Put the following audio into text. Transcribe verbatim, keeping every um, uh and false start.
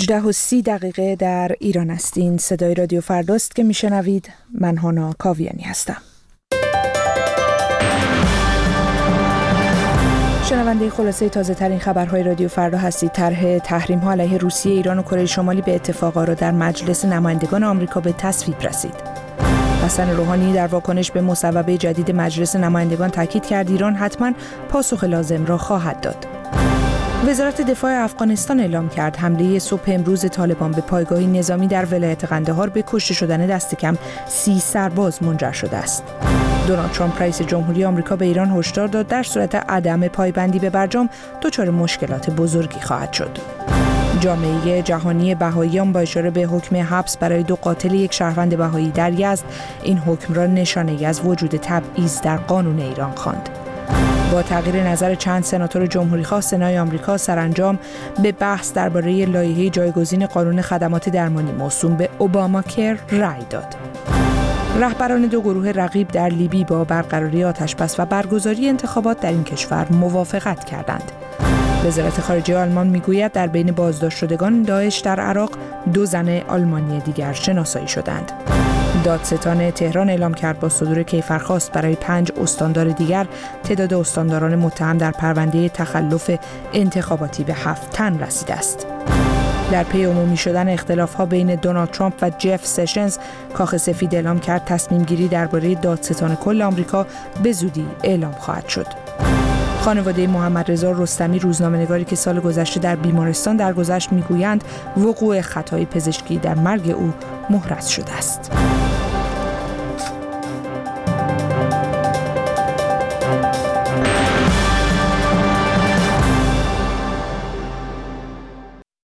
هجده و سی دقیقه در ایران هستین. صدای رادیو فرداست که میشنوید. من هانا کاویانی هستم. شنونده خلاصه تازه ترین خبرهای رادیو فردا هستید. طرح تحریم ها علیه روسیه، ایران و کره شمالی به اتفاق را در مجلس نمایندگان آمریکا به تصویب رسید. حسن روحانی در واکنش به مصوبه جدید مجلس نمایندگان تاکید کرد ایران حتما پاسخ لازم را خواهد داد. وزارت دفاع افغانستان اعلام کرد حمله صبح امروز طالبان به پایگاهی نظامی در ولایت قندهار به کشته شدن دست کم سی سرباز منجر شده است. دونالد ترامپ رئیس جمهوری آمریکا به ایران هشدار داد در صورت عدم پایبندی به برجام دچار مشکلات بزرگی خواهد شد. جامعه جهانی بهائیان با اشاره به حکم حبس برای دو قاتل یک شهروند بهایی در یزد این حکم را نشانه‌ای از وجود تبعیض در قانون ایران خواند. با تغییر نظر چند سناتور جمهوری‌خواه، سنای آمریکا سرانجام به بحث درباره لایحه جایگزین قانون خدمات درمانی موسوم به اوباماکر رأی داد. رهبران دو گروه رقیب در لیبی با برقراری آتش‌بس و برگزاری انتخابات در این کشور موافقت کردند. وزارت خارجه آلمان میگوید در بین بازداشت شدگان داعش در عراق دو زن آلمانی دیگر شناسایی شدند. دادستان تهران اعلام کرد با صدور کیفرخواست برای پنج استاندار دیگر تعداد استانداران متهم در پرونده تخلف انتخاباتی به هفت تن رسیده است. در پی عمومی شدن اختلاف‌ها بین دونالد ترامپ و جف سشنز، کاخ سفید اعلام کرد تصمیم گیری درباره دادستان کل آمریکا به زودی اعلام خواهد شد. خانواده محمد رضا رستمی، روزنامه‌نگاری که سال گذشته در بیمارستان درگذشت، میگویند وقوع خطای پزشکی در مرگ او محرز شده است.